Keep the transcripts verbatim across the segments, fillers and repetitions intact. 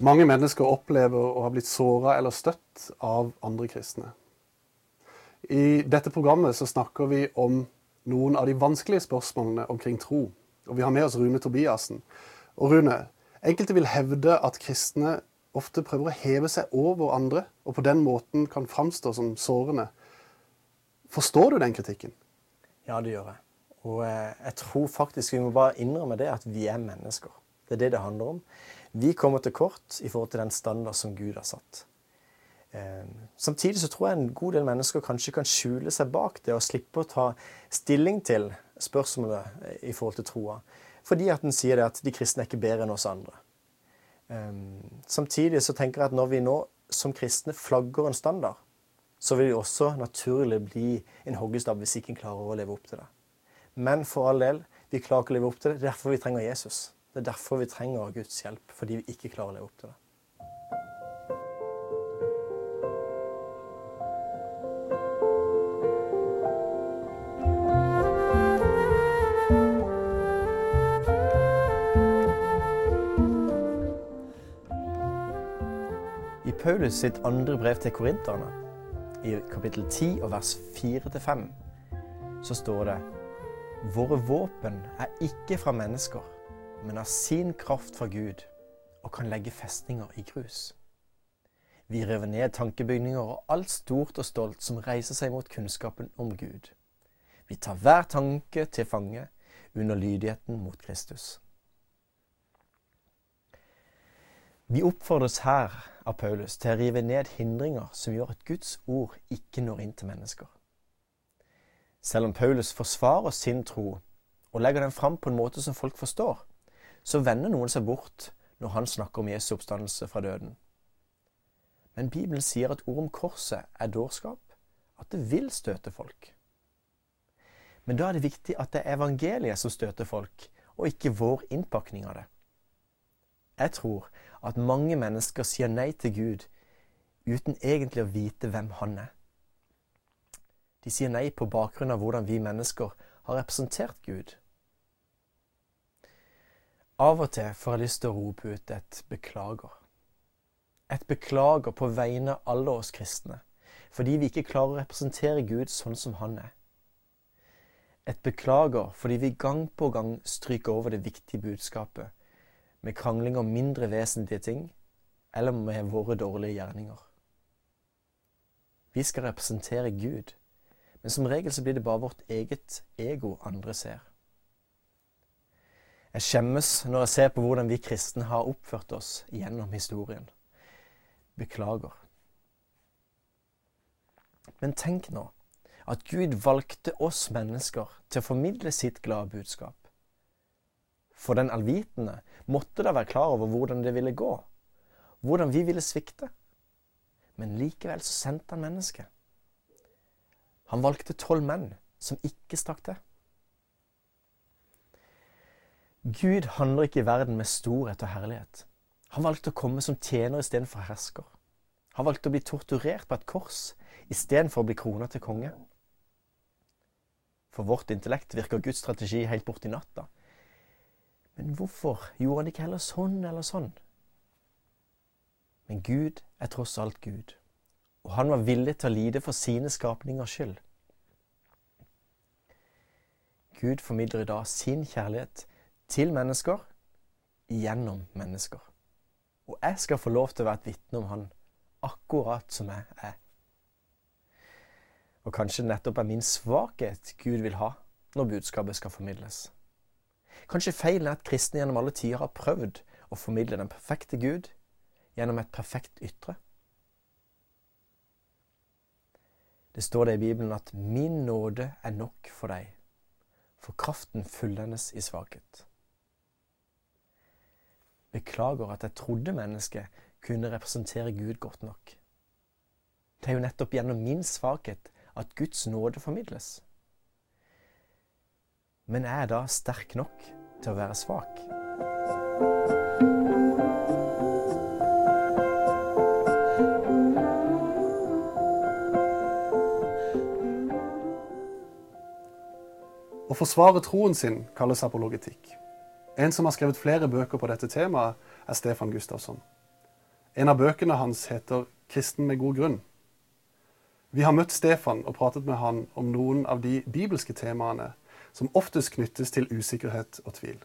Mange mennesker opplever å ha blitt såret eller støtt av andre kristne. I dette programmet så snakker vi om noen av de vanskelige spørsmålene omkring tro. Og vi har med oss Rune Tobiasen. Og Rune, enkelte vil hevde at kristne ofte prøver å heve seg over andre, og på den måten kan framstå som sårende. Forstår du den kritikken? Ja, det gjør jeg. Og jeg tror faktisk vi må bare innrømme det at vi er mennesker. Det er det det handler om. Vi kommer til kort i forhold til den standard som Gud har satt. Samtidig så tror jeg en god del mennesker kanskje kan skjule seg bak det og slippe å ta stilling til spørsmålet i forhold til troa. Fordi at den sier det at de kristne er ikke bedre enn oss andre. Samtidig så tenker jeg at når vi nå som kristne flagger en standard, så vil det også naturlig bli en hoggestab hvis ikke en klarer å leve opp til det. Men for all del, vi klarer ikke å leve opp til det. Det er derfor vi trenger Jesus. Det er derfor vi trenger Guds hjelp, fordi vi ikke klarer å leve opp til det. I Paulus sitt andre brev til korinterne, i kapittel ti og vers fire til fem, så står det: Våre våpen er ikke fra mennesker, men har sin kraft fra Gud, og kan legge festninger i grus. Vi river ned tankebygninger og alt stort og stolt som reiser seg mot kunnskapen om Gud. Vi tar hver tanke til fange under lydigheten mot Kristus. Vi oppfordres her av Paulus til å rive ned hindringer som gjør at Guds ord ikke når inn til mennesker. Selv om Paulus forsvarer sin tro og legger den fram på en måte som folk forstår, så vender noen seg bort når han snakker om Jesu oppstandelse fra døden. Men Bibelen sier at ord om korset er dårskap, at det vil støte folk. Men da er det viktig at det er evangeliet som støter folk, og ikke vår innpakning av det. Jeg tror at mange mennesker sier nei til Gud uten egentlig å vite hvem han er. De sier nei på bakgrunn av hvordan vi mennesker har representert Gud. Av og til får jeg lyst til å rope ut et beklager. Et beklager på vegne av alle oss kristne, fordi vi ikke klarer å representere Gud sånn som han er. Et beklager fordi vi gang på gang stryker over det viktige budskapet, med krangling om mindre vesentlige ting, eller med våre dårlige gjerninger. Vi skal representere Gud, men som regel så blir det bare vårt eget ego andre ser. Jeg skjemmes når jeg ser på hvordan vi kristne har oppført oss gjennom historien. Beklager. Men tenk nå at Gud valgte oss mennesker til å formidle sitt glade budskap. For den allvitende måtte da være klar over hvordan det ville gå, hvordan vi ville svikte. Men likevel så sendte han mennesket. Han valgte tolv menn som ikke stakk til. Gud handler ikke i verden med storhet og herlighet. Han valgte å komme som tjener i stedet for hersker. Han valgte å bli torturert på et kors i stedet for å bli kronet til konge. For vårt intellekt virker Guds strategi helt bort i natta. Men hvorfor gjorde han ikke heller sånn eller sånn? Men Gud er tross alt Gud, og han var villig til å lide for sine skapningers skyld. Gud formidler i dag sin kjærlighet til mennesker gjennom mennesker. Og jeg skal få lov til å være et vitne om han, akkurat som jeg er. Og kanskje nettopp er min svakhet Gud vil ha når budskapet skal formidles. Kanskje feilen er at kristne gjennom alle tider har prøvd å formidle den perfekte Gud gjennom et perfekt ytre. Det står det i Bibelen at min nåde er nok for deg, for kraften fullendes i svakhet. Beklager at jeg trodde mennesket kunne representere Gud godt nok. Det er jo nettopp gjennom min svakhet at Guds nåde formidles. Men er jeg da sterk nok til å være svak? Å forsvare troen sin kalles apologetikk. En som har skrevet flere bøker på dette temaet er Stefan Gustafsson. En av bøkene hans heter Kristen med god grunn. Vi har møtt Stefan og pratet med han om noen av de bibelske temaene som oftest knyttes til usikkerhet og tvil.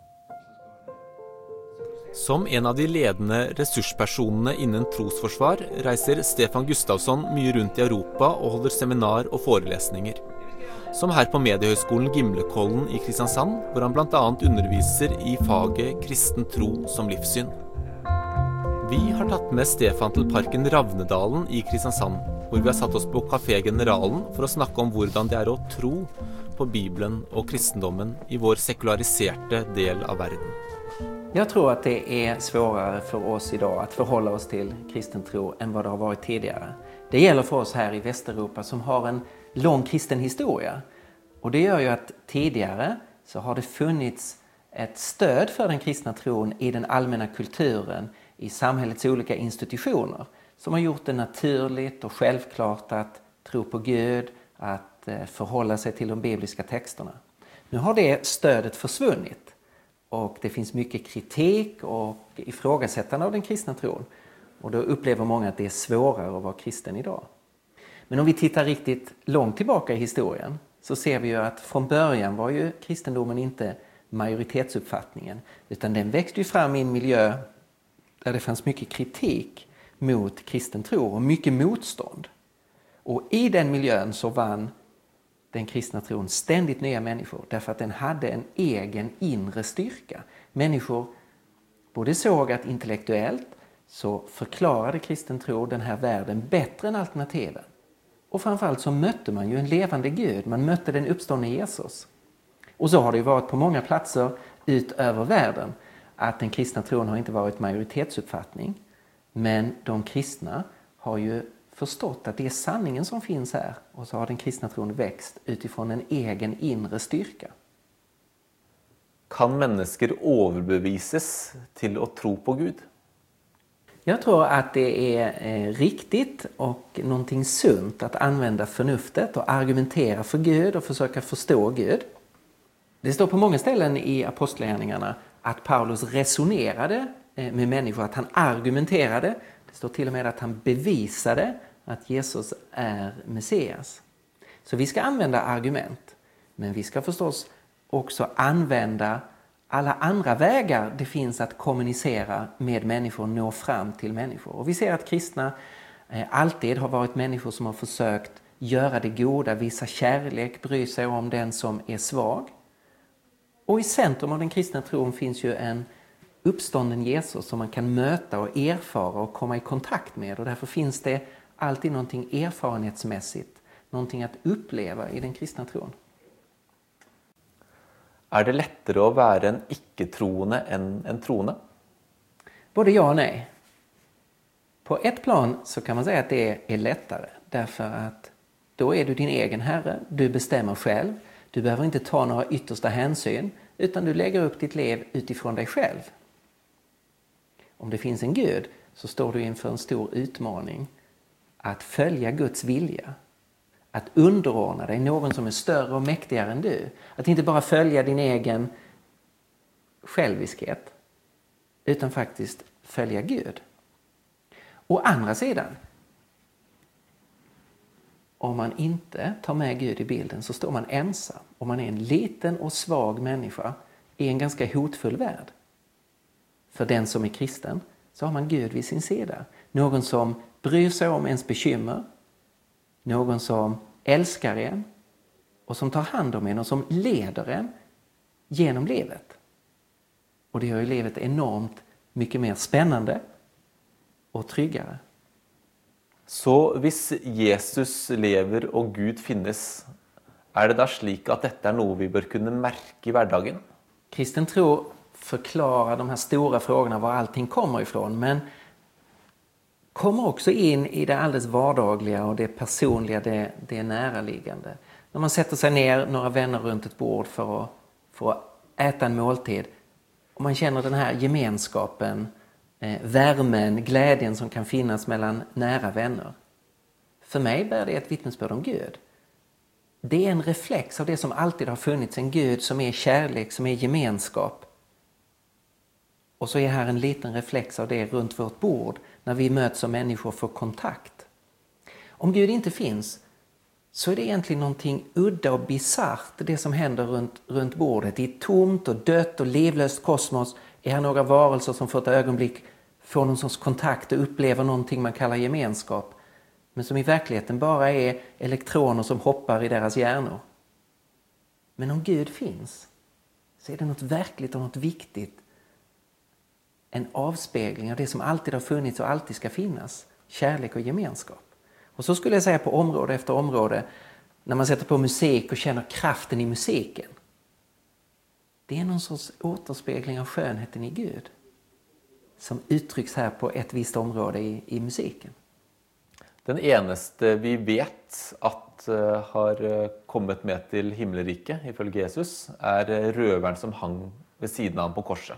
Som en av de ledende ressurspersonene innen trosforsvar reiser Stefan Gustavsson mye rundt i Europa og holder seminar og forelesninger. Som her på Mediehøgskolen Gimlekollen i Kristiansand, hvor han blant annet underviser i faget kristen tro som livssyn. Vi har tatt med Stefan til parken Ravnedalen i Kristiansand, hvor vi har satt oss på Café Generalen for å snakke om hvordan det er å tro på Bibelen og kristendommen i vår sekulariserte del av verden. Jag tror att det är svårare för oss idag att förhålla oss till kristen tro än vad det har varit tidigare. Det gäller för oss här i Västeuropa som har en lång kristen historia. Och det gör ju att tidigare så har det funnits ett stöd för den kristna tron i den allmänna kulturen, i samhällets olika institutioner, som har gjort det naturligt och självklart att tro på Gud, att förhålla sig till de bibliska texterna. Nu har det stödet försvunnit. Och det finns mycket kritik och ifrågasättande av den kristna tron. Och då upplever många att det är svårare att vara kristen idag. Men om vi tittar riktigt långt tillbaka i historien så ser vi ju att från början var ju kristendomen inte majoritetsuppfattningen. Utan den växte ju fram i en miljö där det fanns mycket kritik mot kristen tro och mycket motstånd. Och i den miljön så vann den kristna tron ständigt nya människor därför att den hade en egen inre styrka. Människor både såg att intellektuellt så förklarade kristen tro den här världen bättre än alternativen. Och framförallt så mötte man ju en levande Gud, man mötte den uppståndne Jesus. Och så har det ju varit på många platser utöver världen att den kristna tron har inte varit majoritetsuppfattning. Men de kristna har ju förstått att det är sanningen som finns här. Och så har den kristna tron växt utifrån en egen inre styrka. Kan mennesker overbevises till att tro på Gud? Jag tror att det är eh, riktigt och någonting sunt att använda förnuftet och argumentera för Gud och försöka förstå Gud. Det står på många ställen i apostlagärningarna att Paulus resonerade eh, med människor, att han argumenterade. Det står till och med att han bevisade att Jesus är Messias. Så vi ska använda argument, men vi ska förstås också använda alla andra vägar det finns att kommunicera med människor och nå fram till människor. Och vi ser att kristna eh, alltid har varit människor som har försökt göra det goda, visa kärlek, bry sig om den som är svag. Och i centrum av den kristna tron finns ju en uppstånden Jesus som man kan möta och erfara och komma i kontakt med. Och därför finns det alltid någonting erfarenhetsmässigt, någonting att uppleva i den kristna tron. Är det lättare att vara en icke-troende än en troende? Både ja och nej. På ett plan så kan man säga att det är lättare. Därför att då är du din egen herre. Du bestämmer själv. Du behöver inte ta några yttersta hänsyn. Utan du lägger upp ditt liv utifrån dig själv. Om det finns en Gud så står du inför en stor utmaning. Att följa Guds vilja. Att underordna dig någon som är större och mäktigare än du. Att inte bara följa din egen själviskhet. Utan faktiskt följa Gud. Å andra sidan. Om man inte tar med Gud i bilden så står man ensam. Om man är en liten och svag människa i en ganska hotfull värld. För den som är kristen så har man Gud vid sin sida. Någon som bryr sig om ens bekymmer. Någon som älskar en och som tar hand om en och som leder en genom livet. Och det gör ju livet enormt mycket mer spännande och tryggare. Så hvis Jesus lever och Gud finnes, är det da slik att detta är något vi bör kunna märka i hverdagen? Kristen tro förklarar de här stora frågorna var allting kommer ifrån, men kommer också in i det alldeles vardagliga och det personliga, det, det näraliggande. När man sätter sig ner några vänner runt ett bord för att, för att äta en måltid och man känner den här gemenskapen, eh, värmen, glädjen som kan finnas mellan nära vänner. För mig bär det ett vittnesbörd om Gud. Det är en reflex av det som alltid har funnits, en Gud som är kärlek, som är gemenskap. Och så är här en liten reflex av det runt vårt bord när vi möts som människor får kontakt. Om Gud inte finns så är det egentligen någonting udda och bizarrt det som händer runt, runt bordet. I ett tomt och dött och livlöst kosmos är här några varelser som för ett ögonblick får någon sorts kontakt och upplever någonting man kallar gemenskap. Men som i verkligheten bara är elektroner som hoppar i deras hjärnor. Men om Gud finns så är det något verkligt och något viktigt. En avspegling av det som alltid har funnits och alltid ska finnas. Kärlek och gemenskap. Och så skulle jag säga på område efter område. När man sätter på musik och känner kraften i musiken. Det är någon sorts återspegling av skönheten i Gud. Som uttrycks här på ett visst område i, i musiken. Den eneste vi vet at uh, har kommet med til himmelriket, ifølge Jesus, er røveren som hang ved siden av ham på korset.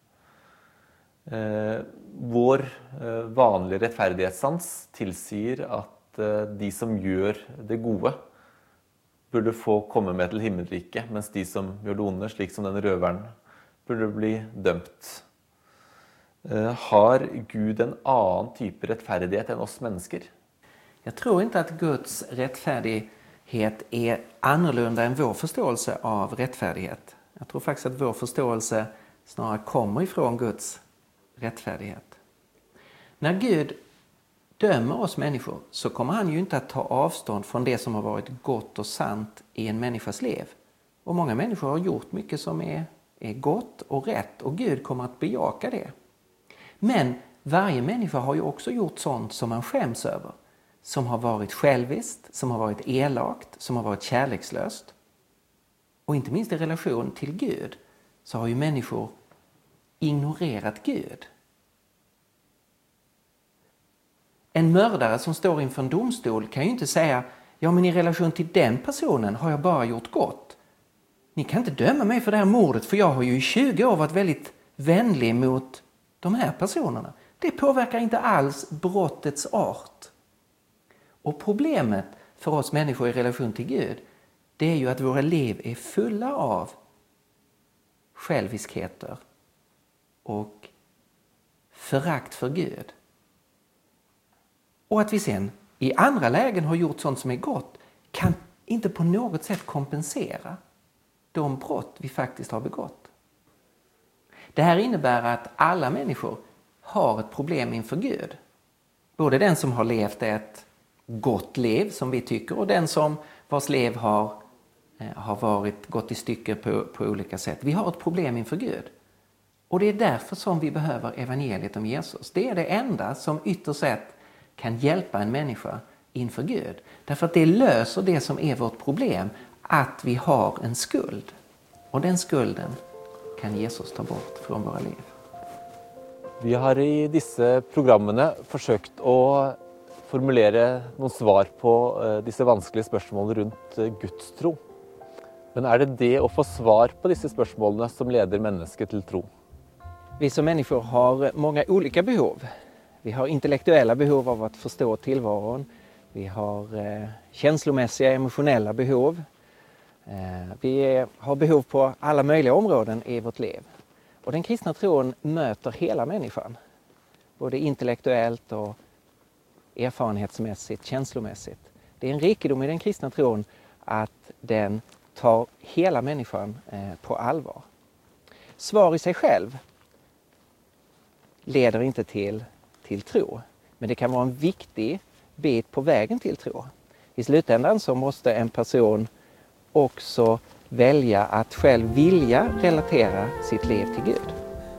Uh, vår uh, vanlige rettferdighetssans tilsier at uh, de som gjør det gode, burde få komme med til himmelriket, mens de som gjør det onde, slik som den røveren, burde bli dømt. Uh, har Gud en annen type rettferdighet enn oss mennesker? Jag tror inte att Guds rättfärdighet är annorlunda än vår förståelse av rättfärdighet. Jag tror faktiskt att vår förståelse snarare kommer ifrån Guds rättfärdighet. När Gud dömer oss människor så kommer han ju inte att ta avstånd från det som har varit gott och sant i en människas liv. Och många människor har gjort mycket som är, är gott och rätt och Gud kommer att bejaka det. Men varje människa har ju också gjort sånt som man skäms över. Som har varit själviskt, som har varit elakt, som har varit kärlekslöst. Och inte minst i relation till Gud så har ju människor ignorerat Gud. En mördare som står inför en domstol kan ju inte säga ja men i relation till den personen har jag bara gjort gott. Ni kan inte döma mig för det här mordet för jag har ju i tjugo år varit väldigt vänlig mot de här personerna. Det påverkar inte alls brottets art. Och problemet för oss människor i relation till Gud, det är ju att våra liv är fulla av själviskheter och förakt för Gud. Och att vi sen i andra lägen har gjort sånt som är gott kan inte på något sätt kompensera de brott vi faktiskt har begått. Det här innebär att alla människor har ett problem inför Gud. Både den som har levt ett gott liv som vi tycker och den som vars liv har, eh, har varit gått i stycker på, på olika sätt. Vi har ett problem inför Gud. Och det är därför som vi behöver evangeliet om Jesus. Det är det enda som ytterst sett kan hjälpa en människa inför Gud. Därför att det löser det som är vårt problem, att vi har en skuld. Och den skulden kan Jesus ta bort från våra liv. Vi har i disse programmene forsøkt å formulere noen svar på uh, disse vanskelige spørsmålene rundt uh, Guds tro. Men er det det å få svar på disse spørsmålene som leder mennesket til tro? Vi som människor har många olika behov. Vi har intellektuella behov av att förstå tillvaron. Vi har eh, känslomässiga, emotionella behov. Eh, vi är, har behov på alla möjliga områden i vårt liv. Och den kristna tron möter hela människan. Både intellektuellt och erfarenhetsmässigt, känslomässigt. Det är en rikedom i den kristna tron att den tar hela människan eh, på allvar. Svar i sig själv leder inte till, till tro. Men det kan vara en viktig bit på vägen till tro. I slutändan så måste en person också välja att själv vilja relatera sitt liv till Gud.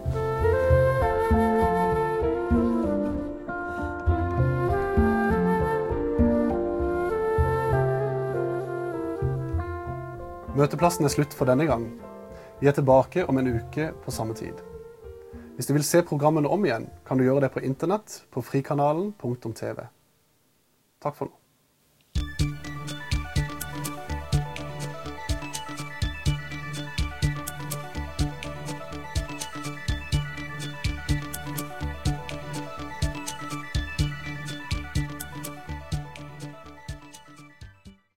Møteplassen er slutt for denne gang. Vi er tilbake om en uke på samme tid. Hvis du vil se programmene om igjen, kan du gjøre det på internett på frikanalen punktum t v. Takk for nå.